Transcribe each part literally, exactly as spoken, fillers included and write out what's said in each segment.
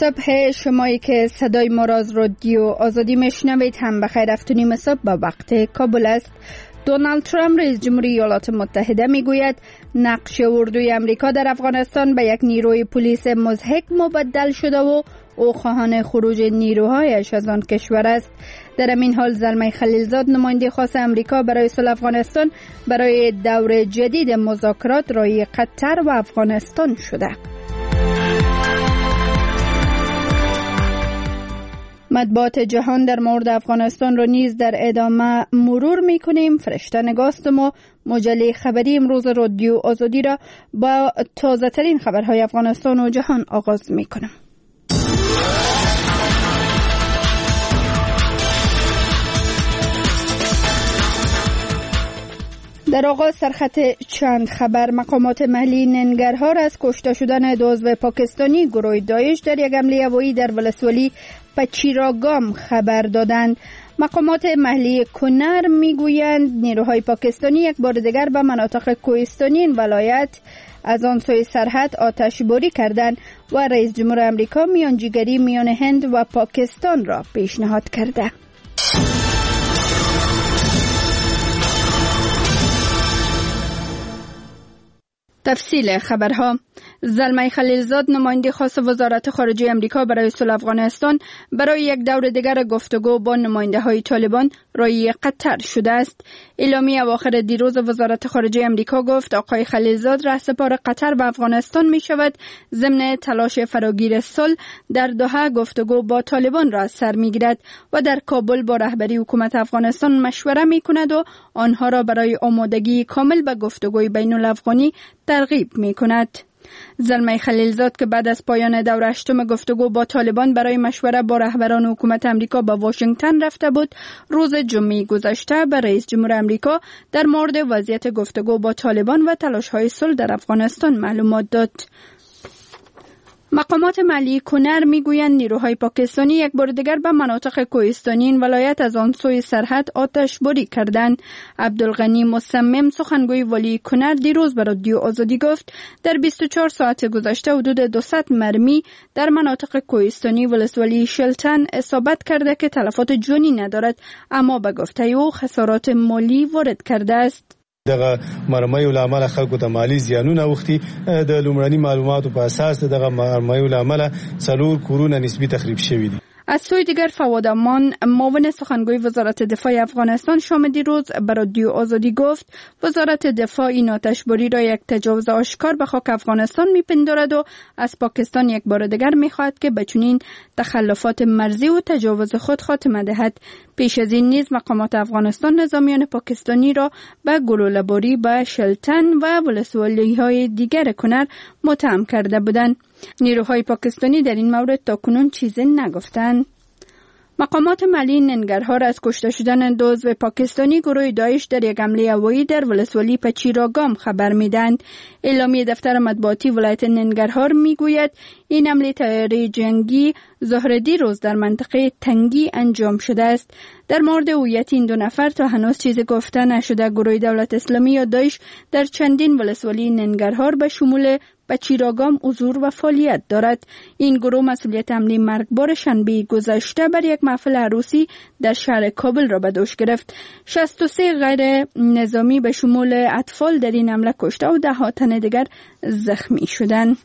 صبح شمایی که صدای ما را از رادیو آزادی میشنوید هم بخیر افتونیم صبح با وقت کابل است. دونالد ترامپ رئیس جمهوری ایالات متحده میگوید نقش اردوی امریکا در افغانستان به یک نیروی پلیس مضحک مبدل شده و او خواهان خروج نیروهایش از آن کشور است. در این حال زلمه خلیلزاد نماینده خاص امریکا برای صلح افغانستان برای دور جدید مذاکرات رای قطر و افغانستان شده. مطبوعات جهان در مورد افغانستان را نیز در ادامه مرور می کنیم. فرشته نگاستم و مجله خبری امروز رادیو آزادی را با تازه ترین خبرهای افغانستان و جهان آغاز می کنم. در آغاز سرخط چند خبر. مقامات محلی ننگرهار از کشته شدن دو عضو پاکستانی گروه داعش در یک حمله هوایی در ولسوالی پچیراگام خبر دادند. مقامات محلی کنر میگویند نیروهای پاکستانی یک بار دیگر به مناطق کوهستانی این ولایت از آن سوی سرحد آتشباری کردند و رئیس جمهور امریکا میانجیگری میان هند و پاکستان را پیشنهاد کرده. تفصیل خبرها. زلمه خلیلزاد نماینده خاص وزارت خارجه امریکا برای صلح افغانستان برای یک دور دیگر گفتگو با نماینده های طالبان رای قطر شده است. اعلامیه اواخر دیروز وزارت خارجه امریکا گفت آقای خلیلزاد رهسپار قطر به افغانستان می شود ضمن تلاش فراگیر صلح در دوحه گفتگو با طالبان را از سر می گیرد و در کابل با رهبری حکومت افغانستان مشوره می کند و آنها را برای آمادگی کامل به گفتگوی بین الافغانی ترغیب می کند. زلمه خلیلزاد که بعد از پایان دور هشتم گفتگو با طالبان برای مشوره با رهبران حکومت امریکا به واشنگتن رفته بود، روز جمعه گذشته به رئیس جمهور امریکا در مورد وضعیت گفتگو با طالبان و تلاش‌های صلح در افغانستان معلومات داد. مقامات محلی کنر میگویند نیروهای پاکستانی یک بار دیگر به مناطق کوهستانی این ولایت از آن سوی سرحد آتشباری کردند. عبدالغنی مصمم سخنگوی والی کنر دیروز به رادیو آزادی گفت در بیست و چهار ساعت گذشته حدود دویست مرمی در مناطق کوهستانی ولسوالی شلتن اصابت کرده که تلفات جانی ندارد، اما به گفته او خسارات مالی وارد کرده است. دغه مرمیو لامل خلکو ته مالی زیانونه وختي د لومړني معلوماتو په اساس دغه مرمیو لامل څلور کورونه نسبی تخریب شوی دي. از سوی دیگر فواد امان معاون سخنگوی وزارت دفاع افغانستان شام دیروز به رادیو آزادی گفت وزارت دفاع این آتشباری را یک تجاوز آشکار به خاک افغانستان میپندارد و از پاکستان یک بار دیگر میخواهد که به چنین تخلفات مرزی و تجاوز خود خاتمه دهد. پیش از این نیز مقامات افغانستان نظامیان پاکستانی را به گلوله‌باری به شلتن و ولسوالی‌های دیگر کنر متهم کرده بودند. نیروهای پاکستانی در این مورد تاکنون چیزی نگفتند. مقامات محلی ننگرهار از کشته شدن دو عضو پاکستانی گروه داعش در یک حمله هوایی در ولسوالی پچیراگام خبر میدند. اعلامیه دفتر مطبوعاتی ولایت ننگرهار میگوید این حمله طیاره جنگی ظهر دیروز در منطقه تنگی انجام شده است. در مورد هویت این دو نفر تا هنوز چیزی گفته نشده. گروه دولت اسلامی یا داعش در چندین ولسوالی ننگرهار به شمول پچیراگام حضور و فعالیت دارد. این گروه مسئولیت حمله مرگبار شنبه گذشته بر یک محفل عروسی در شهر کابل را به دوش گرفت. شصت و سه غیر نظامی به شمول اطفال در این حمله کشته و ده ها تن دیگر زخمی شدند.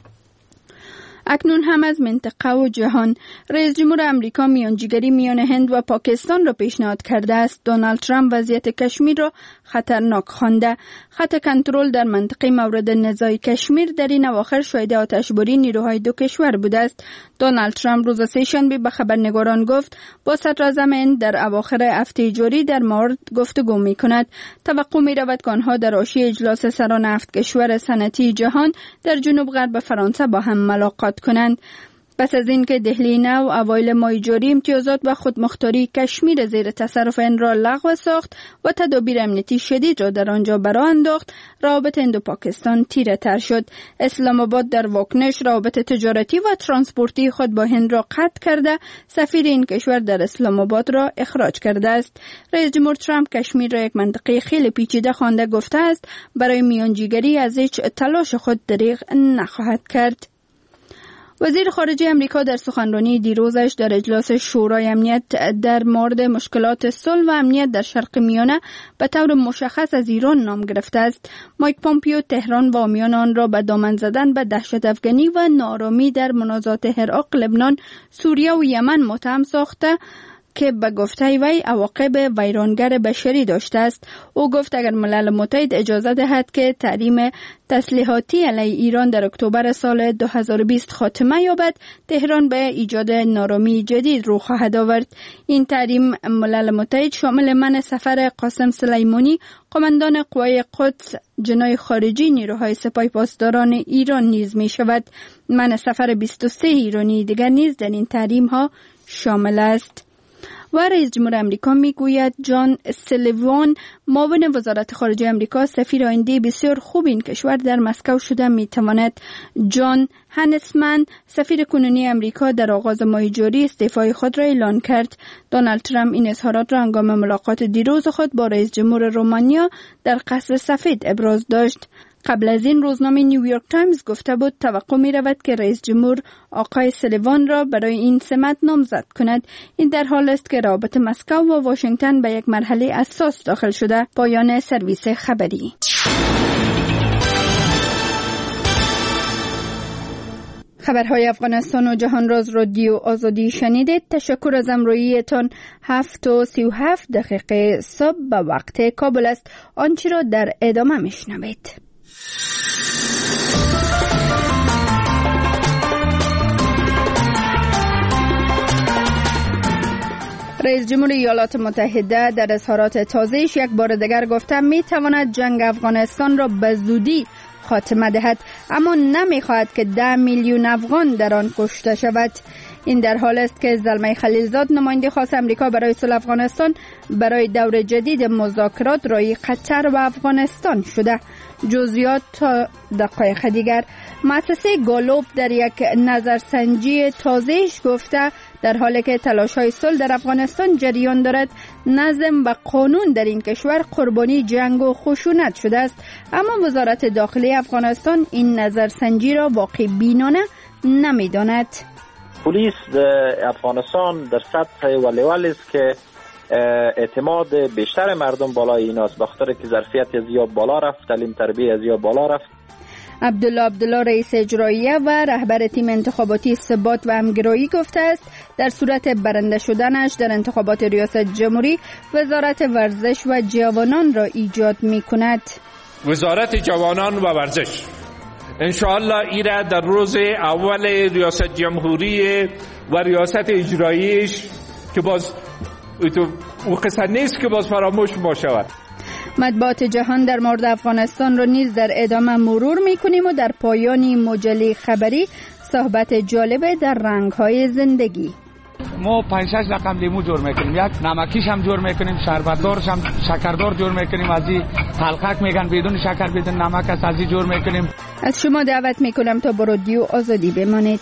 اکنون هم از منطقه و جهان. رئیس جمهور امریکا میانجیگری میان هند و پاکستان را پیشنهاد کرده است. دونالد ترامپ وضعیت کشمیر را خطرناک خوانده. خط کنترل در منطقه مورد نزاع کشمیر در این اواخر شاهد آتشباری نیروهای دو کشور بوده است. دونالد ترامپ روز سه‌شنبه به خبرنگاران گفت با صدراعظم هند در اواخر هفته جاری در مورد گفتگو می‌کند. توقع می‌رود که آنها در حاشیه اجلاس سران هفت کشور صنعتی جهان در جنوب غرب فرانسه با هم ملاقات کنند. پس از اینکه دهلی نو اوایل ماه جاری امتیازات و خودمختاری کشمیر زیر تصرف هند را لغو ساخت و تدابیر امنیتی شدید را در آنجا برآ انداخت، روابط هند و پاکستان تیره تر شد. اسلام آباد در واکنش روابط تجارتی و ترانسپورتی خود با هند را قطع کرده، سفیر این کشور در اسلام آباد را اخراج کرده است. رئیس جمهور ترامپ کشمیر را یک منطقه خیلی پیچیده خوانده گفته است برای میانجیگری از هیچ تلاش خود دریغ نخواهد کرد. وزیر خارجه امریکا در سخنرانی دیروزش در اجلاس شورای امنیت در مورد مشکلات صلح و امنیت در شرق میانه به طور مشخص از ایران نام گرفته است. مایک پومپیو تهران وامیان آن را به دامن زدن به دهشت افغانی و نارامی در منازعات عراق، لبنان، سوریه و یمن متهم ساخته که به گفته وی عواقب ویرانگر بشری داشته است. او گفت اگر ملل متحد اجازه دهد که تحریم تسلیحاتی علیه ایران در اکتبر سال دو هزار و بیست خاتمه یابد، تهران به ایجاد نارامی جدید رو خواهد آورد. این تحریم ملل متحد شامل منع سفر قاسم سلیمانی، قماندان قوای قدس جنای خارجی نیروهای سپاه پاسداران ایران نیز می شود. منع سفر بیست و سه ایرانی دیگر نیز در این تحریم ها شامل است. و رئیس جمهور امریکا میگوید جان سلیوان، معاون وزارت خارجه امریکا، سفیر آینده بسیار خوب این کشور در مسکو شده میتواند. جان هنسمن، سفیر کنونی امریکا، در آغاز ماه جاری استعفای خود را اعلان کرد. دونالد ترامپ این اظهارات را هنگام ملاقات دیروز خود با رئیس جمهور رومانیا در قصر سفید ابراز داشت. قبل از این روزنامه نیویورک تایمز گفته بود توقع می رود که رئیس جمهور آقای سلیوان را برای این سمت نامزد کند. این در حال است که روابط مسکو و واشنگتن به یک مرحله حساس داخل شده. پایان سرویس خبری. خبرهای افغانستان و جهان راز رادیو آزادی شنیدید. تشکر از همراهیتان. هفت و سی و هفت دقیقه صبح به وقت کابل است. آنچه را در ادامه میشنوید. رئیس جمهور ایالات متحده در اظهارات تازه‌اش یک بار دیگر گفته می تواند جنگ افغانستان را به زودی خاتمه دهد، اما نمی خواهد که ده میلیون افغان در آن کشته شود. این در حال است که زلمه خلیلزاد، نماینده خاص امریکا برای صلح افغانستان، برای دور جدید مذاکرات رای قطر و افغانستان شده. جزئیات تا دقایق دیگر. مؤسسه گالوب در یک نظرسنجی تازه‌اش گفته در حالی که تلاش‌های صلح در افغانستان جریان دارد، نظم و قانون در این کشور قربانی جنگ و خشونت شده است. اما وزارت داخلی افغانستان این نظرسنجی را واقع بینانه نمی‌داند. پلیس افغانستان در سطح ولول است که اعتماد بیشتر مردم بالای ایناست، بخاطر که ظرفیت زیاد بالا رفت، تعلیم تربیت زیاد بالا رفت. عبدالله عبدالله رئیس اجراییه و رهبر تیم انتخاباتی ثبات و همگرایی گفته است در صورت برنده شدنش در انتخابات ریاست جمهوری وزارت ورزش و جوانان را ایجاد می کند. وزارت جوانان و ورزش انشاءالله ایره در روز اول ریاست جمهوری و ریاست اجراییش که باز او قصه نیست که باز فراموش ما شود. مطبوعات جهان در مورد افغانستان را نیز در ادامه مرور می‌کنیم و در پایانی مجله خبری صحبت جالب در رنگ‌های زندگی. ما پنج شش رقم لیمو جور میکنیم، یک نمکیش هم جور میکنیم، شربتدارش هم شکردار جور میکنیم، از این تلخک میگن بدون شکر بدون نمک است، از این جور میکنیم. از شما دعوت میکنم تا با رادیو آزادی بمانید.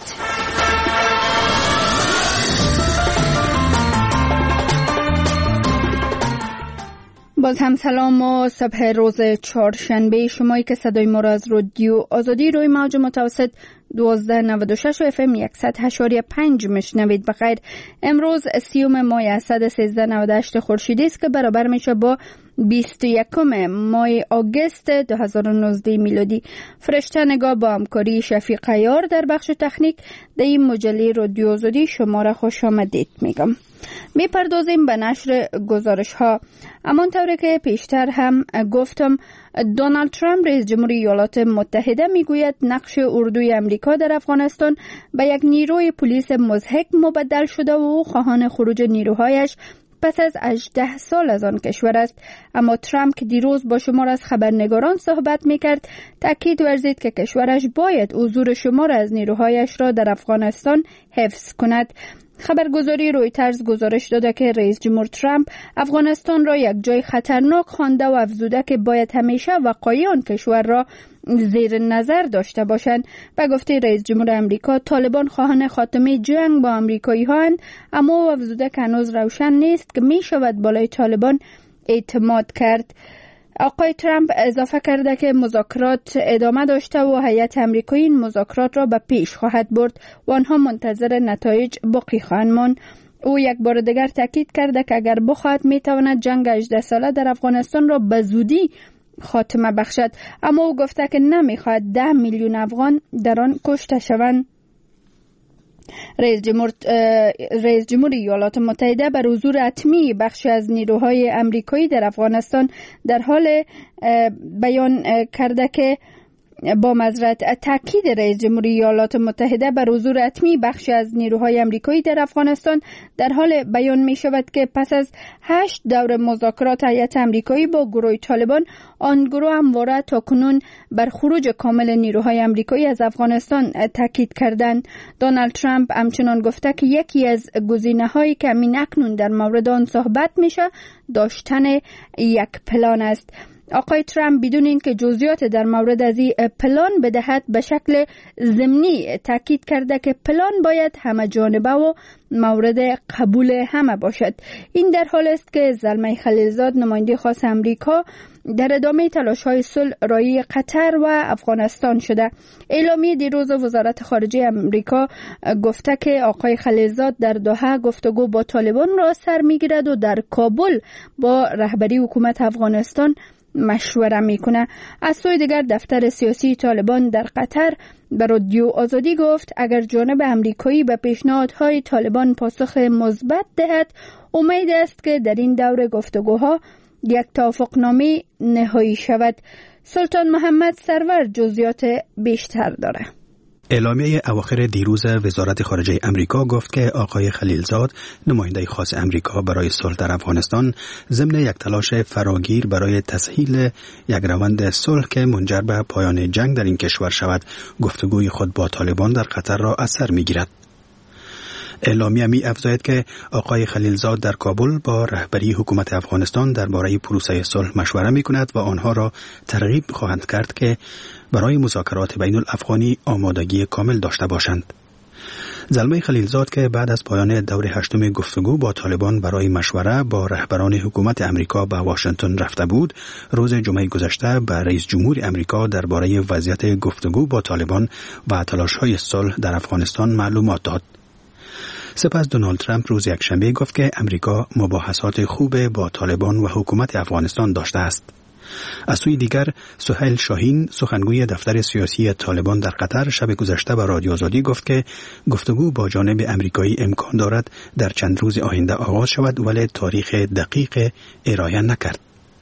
باز هم سلام و صبح روز چهارشنبه شمایی که صدای ما را از رادیو آزادی روی موج متوسط دوازده نود و شش و اف ام صد و هشت و پنج میشنوید. بخیر. امروز سیوم ماه اسد سیزده نود و هشت خورشیدی است که برابر میشه با بیست و یکم ماه آگوست دو هزار و نوزده میلادی. فرشته نگاه با همکاری شفیق عیار در بخش تکنیک در این مجله رادیو آزادی شما را خوش آمدید میگم. می پردازیم به نشر گزارش ها. همانطور که پیشتر هم گفتم، دونالد ترامپ رئیس جمهور ایالات متحده میگوید نقش اردوی امریکا در افغانستان به یک نیروی پلیس مضحک مبدل شده و او خواهان خروج نیروهایش پس از هجده سال از آن کشور است. اما ترامپ که دیروز با شمار از خبرنگاران صحبت میکرد تاکید ورزید که کشورش باید حضور شمار از نیروهایش را در افغانستان حفظ کند. خبرگزاری رویترز گزارش داده که رئیس جمهور ترامپ افغانستان را یک جای خطرناک خوانده و افزوده که باید همیشه وقایع آن کشور را زیر نظر داشته باشند. به گفته رئیس جمهور امریکا، طالبان خواهان خاتمه جنگ با آمریکایی هستند، اما افزوده که هنوز روشن نیست که می شود بالای طالبان اعتماد کرد. آقای ترامپ اضافه کرده که مذاکرات ادامه داشته و هیئت آمریکایی این مذاکرات را به پیش خواهد برد و آنها منتظر نتایج باقی خواهند ماند. او یک بار دیگر تاکید کرده که اگر بخواهد میتواند جنگ هجده ساله در افغانستان را به زودی خاتمه بخشد، اما او گفته که نمیخواهد ده میلیون افغان در آن کشته شوند. رئیس جمهور رئیس جمهوری ایالات متحده بر حضور حتمی بخشی از نیروهای آمریکایی در افغانستان در حال بیان کرده که با معذرت تاکید رئیس جمهوری ایالات متحده بر حضور حتمی بخشی از نیروهای آمریکایی در افغانستان در حال بیان می شود که پس از هشت دور مذاکرات هیئت آمریکایی با گروه طالبان، آن گروه همواره تاکنون بر خروج کامل نیروهای آمریکایی از افغانستان تاکید کردند. دونالد ترامپ همچنان گفته که یکی از گزینه‌هایی که همین اکنون در مورد آن صحبت میشه داشتن یک پلان است. آقای ترامپ بدون اینکه جزئیات در مورد از این پلان بدهد به شکل ضمنی تاکید کرده که پلان باید همه جانبه و مورد قبول همه باشد. این در حال است که زلمه خلیلزاد نماینده خاص امریکا در ادامه تلاش‌های صلح رای قطر و افغانستان شده. اعلامیه دیروز وزارت خارجه امریکا گفته که آقای خلیلزاد در دوحه گفتگو با طالبان را سر می‌گیرد و در کابل با رهبری حکومت افغانستان مشوره میکنه. از سوی دیگر دفتر سیاسی طالبان در قطر به رادیو آزادی گفت اگر جانب امریکایی به پیشنهادهای طالبان پاسخ مثبت دهد، امید است که در این دور گفتگوها یک توافقنامه نهایی شود. سلطان محمد سرور جزئیات بیشتر داره. اعلامیه اواخر دیروز وزارت خارجه امریکا گفت که آقای خلیلزاد نماینده خاص امریکا برای صلح در افغانستان ضمن یک تلاش فراگیر برای تسهیل یک روند صلح که منجر به پایان جنگ در این کشور شود، گفتگوی خود با طالبان در قطر را از سر می‌گیرد. اعلامیه می افزاید که آقای خلیلزاد در کابل با رهبری حکومت افغانستان درباره پروسه صلح مشوره می کند و آنها را ترغیب خواهند کرد که برای مذاکرات بین الافغانی آمادگی کامل داشته باشند. زلمه خلیلزاد که بعد از پایان دور هشتم گفتگو با طالبان برای مشوره با رهبران حکومت امریکا به واشنگتن رفته بود، روز جمعه گذشته به رئیس جمهور امریکا درباره وضعیت گفتگو با طالبان و تلاش‌های صلح در افغانستان معلومات داد. سپس دونالد ترامپ روز یکشنبه گفت که امریکا مباحثات خوب با طالبان و حکومت افغانستان داشته است. از سوی دیگر سهیل شاهین سخنگوی دفتر سیاسی طالبان در قطر شب گذشته به رادیو آزادی گفت که گفتگو با جانب امریکایی امکان دارد در چند روز آینده آغاز شود، ولی تاریخ دقیق ارائه نکرد.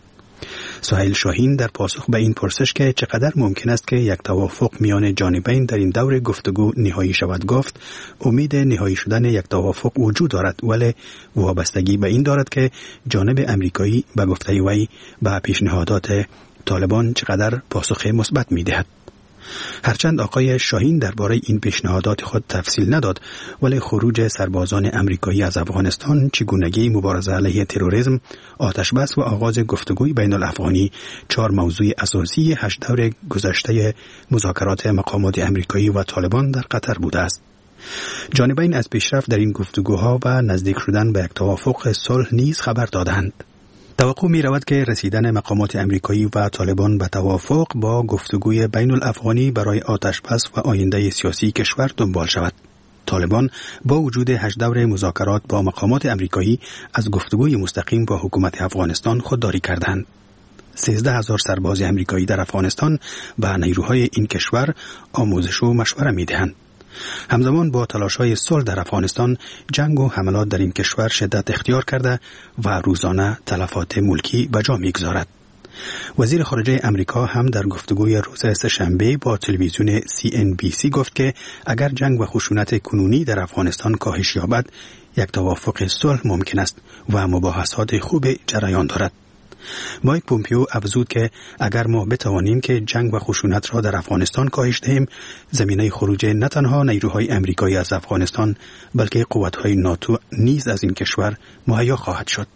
سهیل شاهین در پاسخ به این پرسش که چقدر ممکن است که یک توافق میان جانبین در این دور گفتگو نهایی شود گفت امید نهایی شدن یک توافق وجود دارد، ولی وابستگی به این دارد که جانب امریکایی به گفته وی به پیشنهادات طالبان چقدر پاسخ مثبت میدهد. هرچند آقای شاهین درباره این پیشنهادات خود تفصیل نداد، ولی خروج سربازان امریکایی از افغانستان، چگونگی مبارزه علیه تروریسم، آتشبس و آغاز گفتگوی بین الافغانی چهار موضوع اساسی هشت دور گذشته مذاکرات مقامات امریکایی و طالبان در قطر بوده است. جانبین از پیشرفت در این گفتگوها و نزدیک شدن به یک توافق صلح نیز خبر دادند. توقع می رود که رسیدن مقامات امریکایی و طالبان به توافق با گفتگوی بین الافغانی برای آتشبس و آینده سیاسی کشور دنبال شود. طالبان با وجود هشت دور مذاکرات با مقامات امریکایی از گفتگوی مستقیم با حکومت افغانستان خودداری کردند. سیزده هزار سرباز امریکایی در افغانستان به نیروهای این کشور آموزش و مشوره می دهند. همزمان با تلاش‌های صلح در افغانستان، جنگ و حملات در این کشور شدت اختیار کرده و روزانه تلفات ملکی به جا می‌گذارد. وزیر خارجه امریکا هم در گفتگوی روز سه‌شنبه با تلویزیون سی ان بی سی گفت که اگر جنگ و خشونت کنونی در افغانستان کاهش یابد، یک توافق صلح ممکن است و مباحثات خوب جریان دارد. مایک پومپیو افزود که اگر ما بتوانیم که جنگ و خشونت را در افغانستان کاهش دهیم، زمینه خروج نه تنها نیروهای امریکایی از افغانستان بلکه قوت‌های ناتو نیز از این کشور مهیا خواهد شد.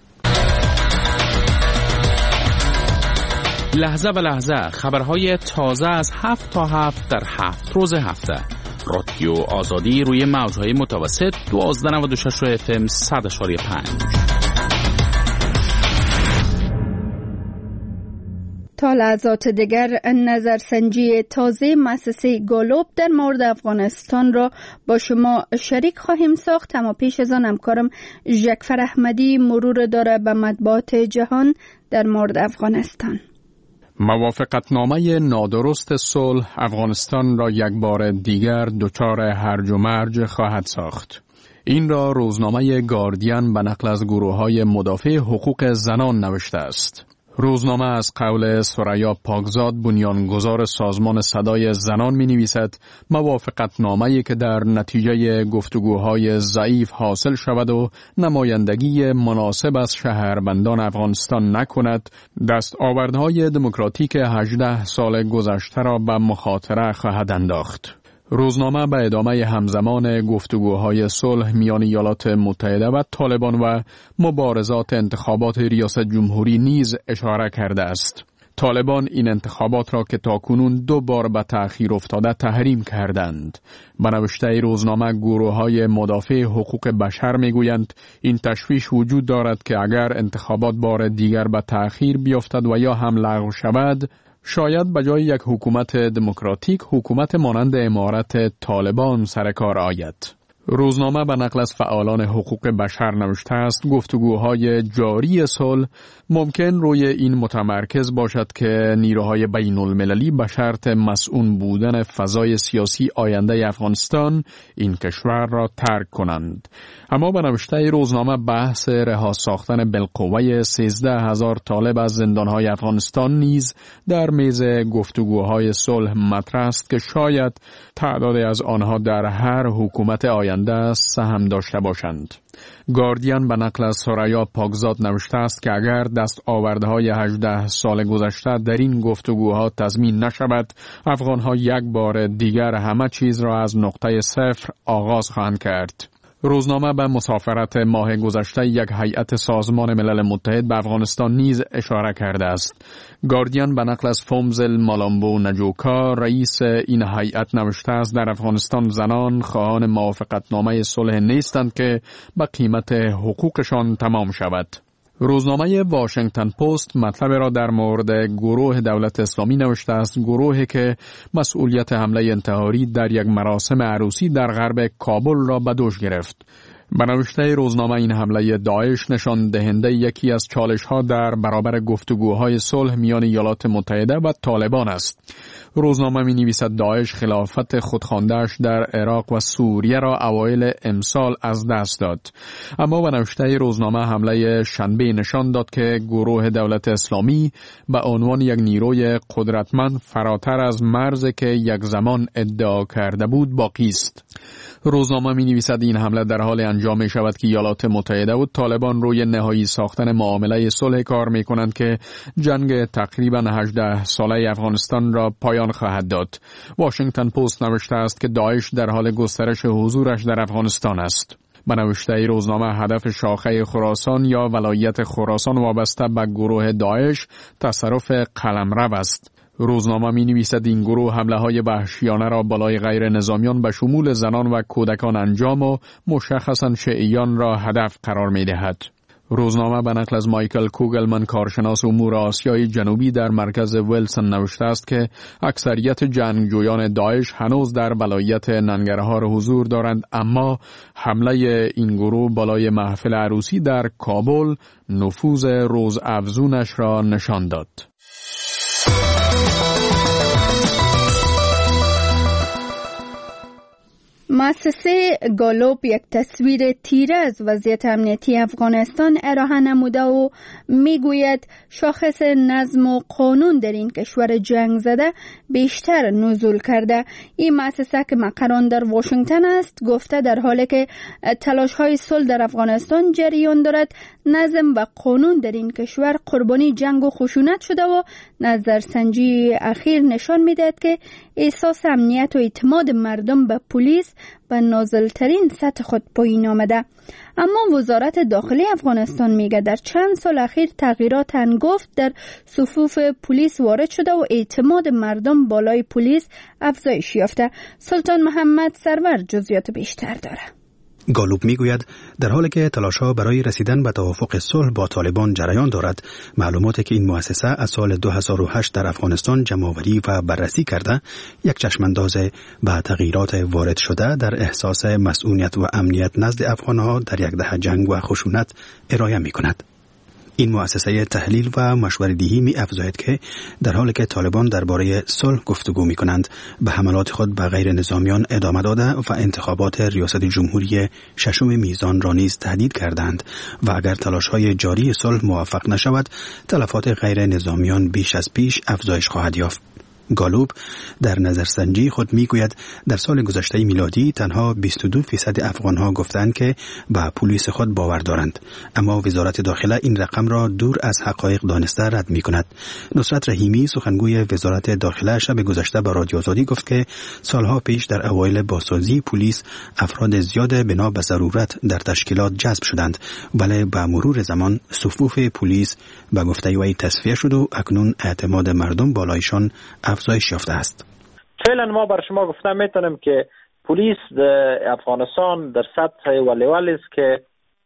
لحظه به لحظه خبرهای تازه از هفت تا هفت در هفت روز هفته. رادیو آزادی روی موج‌های متوسط دوازده نود و شش اف ام صد و پنج. تا لحظات دیگر نظرسنجی تازه مؤسسه گالوب در مورد افغانستان را با شما شریک خواهیم ساخت، اما پیش از آن همکارم ژکفر احمدی مرور داره به مطبوعات جهان در مورد افغانستان. موافقتنامه نادرست صلح افغانستان را یک بار دیگر دچار هرج و مرج خواهد ساخت. این را روزنامه گاردین به نقل از گروه‌های مدافع حقوق زنان نوشته است. روزنامه از قول ثریا پاکزاد بنیانگذار سازمان صدای زنان می نویسد موافقتنامه‌ای که در نتیجه گفتگوهای ضعیف حاصل شود و نمایندگی مناسب از شهروندان افغانستان نکند، دستاوردهای دموکراتیک هجده سال گذشته را به مخاطره خواهد انداخت. روزنامه به ادامه همزمان گفتگوهای صلح میان ایالات متحده و طالبان و مبارزات انتخابات ریاست جمهوری نیز اشاره کرده است. طالبان این انتخابات را که تاکنون دو بار به تأخیر افتاده تحریم کردند. به نوشته روزنامه گروه‌های مدافع حقوق بشر میگویند این تشویش وجود دارد که اگر انتخابات بار دیگر به تأخیر بیفتد و یا هم لغو شود، شاید به جای یک حکومت دموکراتیک حکومت مانند امارت طالبان سر کار آید. روزنامه به نقل از فعالان حقوق بشر نوشته است گفتگوهای جاری صلح ممکن روی این متمرکز باشد که نیروهای بین المللی به شرط مسئول بودن فضای سیاسی آینده افغانستان این کشور را ترک کنند. اما به نوشته روزنامه بحث رها ساختن بالقوه سیزده هزار طالب از زندانهای افغانستان نیز در میز گفتگوهای صلح مطرح است که شاید تعدادی از آنها در هر حکومت آینده سهم داشته باشند. گاردین به نقل از ثریا پاکزاد نوشته است که اگر دستاوردهای هجده سال گذشته در این گفتگوها تضمین نشود، افغانها یک بار دیگر همه چیز را از نقطه صفر آغاز خواهند کرد. روزنامه به مسافرت ماه گذشته یک هیئت سازمان ملل متحد به افغانستان نیز اشاره کرده است. گاردین به نقل از فومزل مالامبو نجوکا رئیس این هیئت نوشته است در افغانستان زنان خواهان موافقتنامه صلح نیستند که به قیمت حقوقشان تمام شود. روزنامه واشنگتن پست مطلب را در مورد گروه دولت اسلامی نوشته است، گروهی که مسئولیت حمله انتحاری در یک مراسم عروسی در غرب کابل را به دوش گرفت. به نوشته روزنامه این حمله داعش نشان دهنده یکی از چالش‌ها در برابر گفتگوهای صلح میان ایالات متحده و طالبان است. روزنامه می نویسد داعش خلافت خودخوانده‌اش در عراق و سوریه را اوایل امسال از دست داد. اما به نوشته روزنامه حمله شنبه نشان داد که گروه دولت اسلامی به عنوان یک نیروی قدرتمند فراتر از مرزی که یک زمان ادعا کرده بود باقی است. روزنامه می نویسد این حمله در حال انجام می شود که ایالات متحده و طالبان روی نهایی ساختن معامله صلح کار می کنند که جنگ تقریبا هجده ساله افغانستان را پایان خواهد داد. واشنگتن پست نوشته است که داعش در حال گسترش حضورش در افغانستان است. به نوشته روزنامه هدف شاخه خراسان یا ولایت خراسان وابسته به گروه داعش تصرف قلمرو است. روزنامه می نویسد این گروه حمله های وحشیانه را بالای غیر نظامیان به شمول زنان و کودکان انجام و مشخصاً شیعیان را هدف قرار می دهد. روزنامه به نقل از مایکل کوگلمن کارشناس امور آسیای جنوبی در مرکز ویلسون نوشته است که اکثریت جنگجویان داعش هنوز در ولایت ننگرهار حضور دارند، اما حمله این گروه بالای محفل عروسی در کابل نفوذ روزافزونش را نشان داد. مؤسسه گالوب یک تصویر تیره از وضعیت امنیتی افغانستان ارائه نموده و میگوید شاخص نظم و قانون در این کشور جنگ زده بیشتر نزول کرده. این مؤسسه که مقران در واشنگتن است گفته در حالی که تلاش های صلح در افغانستان جریان دارد، نظم و قانون در این کشور قربانی جنگ و خشونت شده و نظرسنجی اخیر نشان میدهد که احساس امنیت و اعتماد مردم به پلیس به نازلترین سطح خود پایین آمده. اما وزارت داخلی افغانستان میگه در چند سال اخیر تغییرات هنگفت در صفوف پلیس وارد شده و اعتماد مردم بالای پلیس افزایش یافته. سلطان محمد سرور جزئیات بیشتر داره. گالوب میگوید در حالی که تلاش‌ها برای رسیدن به توافق صلح با طالبان جریان دارد، معلوماتی که این مؤسسه از سال دو هزار و هشت در افغانستان جمع‌آوری و بررسی کرده، یک چشمانداز به تغییرات وارد شده در احساس مسئولیت و امنیت نزد افغان‌ها در یک دهه جنگ و خشونت ارائه می‌کند. این مؤسسه تحلیل و مشوره‌دهی می افزاید که در حالی که طالبان درباره صلح گفتگو می کنند، به حملات خود به غیر نظامیان ادامه داده و انتخابات ریاست جمهوری ششم میزان را نیز تهدید کردند و اگر تلاش‌های جاری صلح موفق نشود، تلفات غیر نظامیان بیش از پیش افزایش خواهد یافت. گالوب در نظرسنجی خود میگوید در سال گذشته میلادی تنها بیست و دو درصد افغانها گفتند که به پلیس خود باور دارند، اما وزارت داخله این رقم را دور از حقایق دانسته رد میکند. نصرت رحیمی سخنگوی وزارت داخله شب گذشته به رادیو آزادی گفت که سالها پیش در اوایل بازسازی پلیس افراد زیاد بنا به ضرورت در تشکیلات جذب شدند، ولی به مرور زمان صفوف پلیس به گفته وی تصفیه شد و اکنون اعتماد مردم بالایشان افزایش یافته است. فعلا ما بر شما گفتم میتونم که پلیس در افغانستان در سطح ولی ولی است که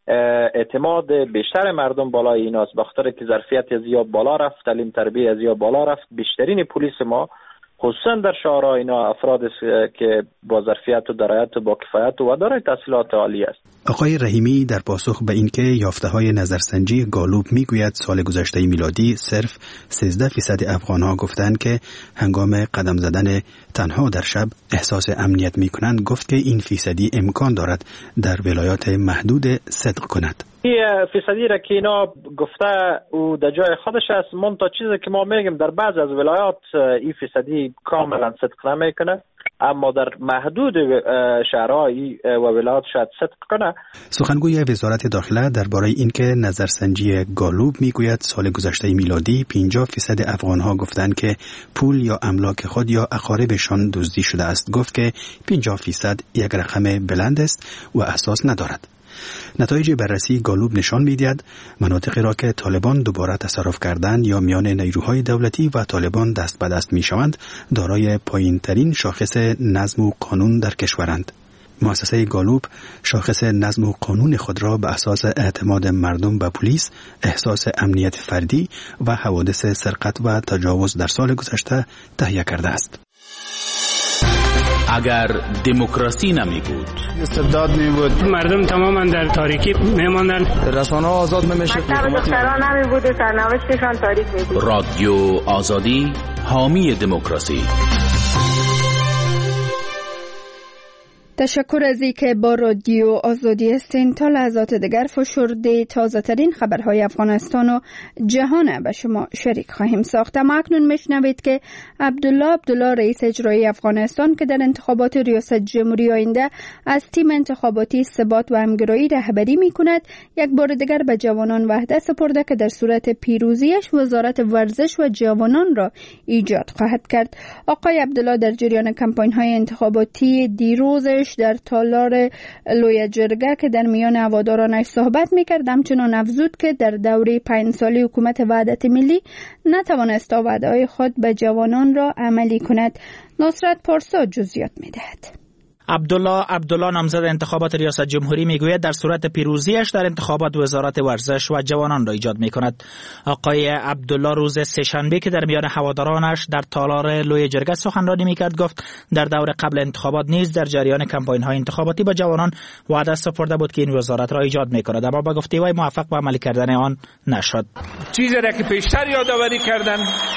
اعتماد بیشتر مردم بالای ایناست، بخاطر که ظرفیت از یا بالا رفت، تعلیم تربیت از یا بالا رفت. بیشترین پلیس ما خصوصا در شهرها اینا افراد که با ظرفیت و درایت و با کفایت و دارای تحصیلات عالی است. آقای رحیمی در پاسخ به اینکه یافته‌های نظرسنجی گالوب میگوید سال گذشته میلادی صرف سیزده درصد افغان‌ها گفتند که هنگام قدم زدن تنها در شب احساس امنیت می‌کنند، گفت که این فیصدی امکان دارد در ولایات محدود صدق کند. این فیصدی را که اینا گفته او در جای خودش است، من تا چیزی که ما میگیم در بعض از ولایات این فیصدی کاملا صدق نمیکنه، اما در محدود شهرهای و ولایات شاید صدق کنه. سخنگوی وزارت داخله درباره اینکه نظرسنجی گالوب میگوید سال گذشته میلادی پنجاه درصد افغانها گفتند که پول یا املاک خود یا اقاربشان دزدی شده است، گفت که پنجاه درصد یک رقم بلند است و اساس ندارد. نتایج بررسی گالوب نشان می‌دهد مناطقی را که طالبان دوباره تصرف کردند یا میان نیروهای دولتی و طالبان دست به دست می‌شوند، دارای پایین‌ترین شاخص نظم و قانون در کشورند. مؤسسه گالوب شاخص نظم و قانون خود را به اساس اعتماد مردم به پلیس، احساس امنیت فردی و حوادث سرقت و تجاوز در سال گذشته تهیه کرده است. اگر دموکراسی نمی بود، استبداد می بود، مردم تماما در تاریکی می ماندن، رسانه ها آزاد نمی شد، دختران نمی بود و سرنوشتشان تاریک می بود. رادیو آزادی، حامی دموکراسی. تشکر از اینکه با رادیو آزادی هستین. تا لحظات دیگر فشرده تازه ترین خبرهای افغانستان و جهان به شما شریک خواهیم ساخت. اما اکنون میشنوید که عبدالله عبدالله رئیس اجرایی افغانستان که در انتخابات ریاست جمهوری آینده از تیم انتخاباتی ثبات و همگرایی رهبری می کند، یک بار دیگر به جوانان وعده سپرده که در صورت پیروزیش وزارت ورزش و جوانان را ایجاد خواهد کرد. آقای عبدالله در جریان کمپاین های انتخاباتی دیروزش در تالار لوی جرگه که در میان هوادارانش صحبت میکرد، همچنان افزود که در دوره پنج سالی حکومت وحدت ملی نتوانست وعده‌های خود به جوانان را عملی کند. نصرت پارسا جزئیات میدهد. عبدالله عبدالله نامزد انتخابات ریاست جمهوری میگوید در صورت پیروزیش در انتخابات وزارت ورزش و جوانان را ایجاد میکند. آقای عبدالله روز سه‌شنبه که در میان هوادارانش در تالار لوی جرگه سخنرانی میکرد گفت در دور قبل انتخابات نیز در جریان کمپاین های انتخاباتی با جوانان وعده سپرده بود که این وزارت را ایجاد میکند، اما با گفته وی موفق به عملی کردن آن نشد. چیزی را که پیشتر یادآوری کردن،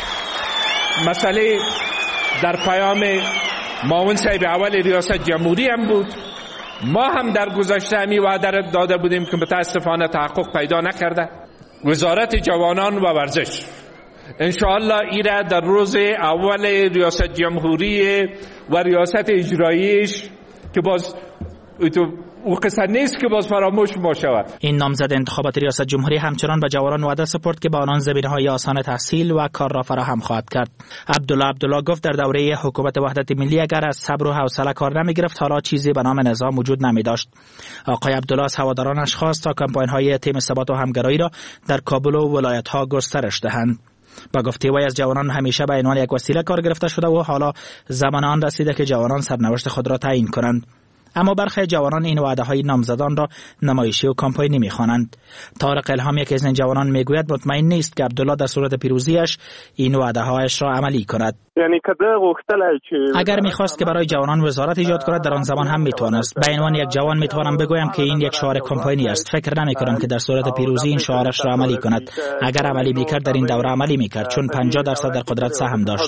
مسئله در پیام معاون صاحب اول ریاست جمهوری هم بود. ما هم در گذشته همی وعده را داده بودیم که متاسفانه تحقق پیدا نکرده. وزارت جوانان و ورزش انشاءالله ایره در روز اول ریاست جمهوری و ریاست اجراییش که باز او قصه نیست که باز فراموش ما شود. این نامزد انتخابات ریاست جمهوری همچنان به جوانان وعده سپرد که با آنان زمینه‌های آسان تحصیل و کار را فراهم خواهد کرد. عبدالله عبدالله گفت در دوره حکومت وحدت ملی اگر از صبر و حوصله کار نمی گرفت حالا چیزی به نام نظام وجود نمی داشت. آقای عبدالله از هوادارانش خواست تا کمپاین‌های تیم ثبات و همگرایی را در کابل و ولایت‌ها گسترش دهند. با گفته وی از جوانان همیشه به عنوان یک وسیله کار گرفته شده و حالا زمان آن رسیده که جوانان سرنوشت خود را تعیین کنند. اما برخی جوانان این وعده‌های نامزدان را نمایشی و کامپاینی می‌خوانند. طارق الهام یکی از این جوانان میگوید مطمئن نیست که عبدالله در صورت پیروزیش این وعده‌هایش را عملی کند. یعنی اگر می‌خواست که برای جوانان وزارت ایجاد کند در آن زمان هم می‌توانست. به عنوان یک جوان می‌توانم بگویم که این یک شعار کامپاینی است. فکر نمی‌کنم که در صورت پیروزی این شعارش را عملی کند. اگر عملی می‌کرد در این دوره عملی می‌کرد، چون پنجاه درصد در قدرت سهم داشت.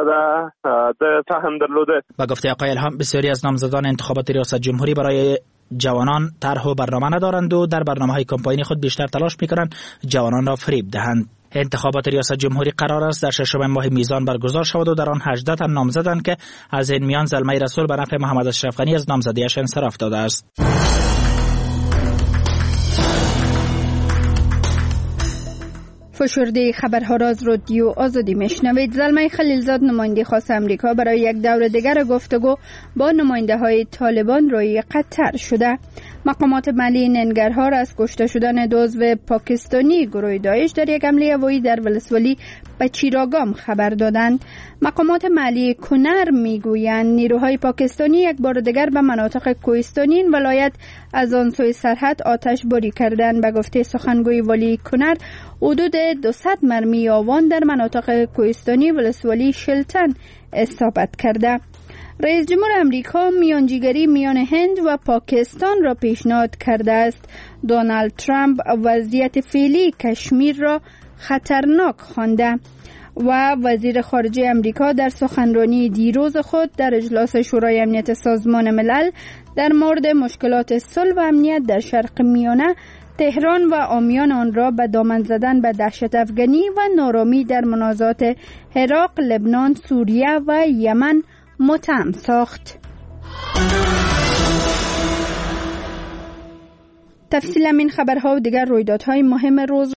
با گفته آقای الهام بسیاری از نامزدان انتخابات ریاست جمهوری برای جوانان طرح و برنامه ندارند و در برنامه‌های کمپاینی خود بیشتر تلاش می‌کنند جوانان را فریب دهند. انتخابات ریاست جمهوری قرار است در ششم ماه میزان برگزار شود و در آن هجده تن نامزدند که از این میان زلمه رسول به نفع محمد اشرف غنی از نامزدیش انصراف داده است. فشرده خبرها را از رادیو آزادی میشنوید. زلمه خلیلزاد نماینده خاص امریکا برای یک دور دیگر گفتگو با نماینده های طالبان روی قطر شده. مقامات ملی ننگرهار از کشته شدن دو عضو پاکستانی گروه داعش در یک حمله هوایی در ولسوالی بچیراگام خبر دادند. مقامات ملی کنر میگویند نیروهای پاکستانی یک بار دیگر به مناطق کوهستانی این ولایت از آن سوی سرحد آتش باری کردند. به گفته سخنگوی ولی کنر حدود دویست مرمی آوان در مناطق کوهستانی ولسوالی شلتن اصابت کرده. رئیس جمهور امریکا میانجیگری میان هند و پاکستان را پیشنهاد کرده است. دونالد ترامپ وضعیت فعلی کشمیر را خطرناک خوانده و وزیر خارجه امریکا در سخنرانی دیروز خود در اجلاس شورای امنیت سازمان ملل در مورد مشکلات صلح و امنیت در شرق میانه تهران و عامیان آن را به دامن زدن به دهشت افغانی و نارامی در منازعات عراق، لبنان، سوریه و یمن متهم ساخت. تفصیل این خبرها و دیگر رویدادهای مهم روز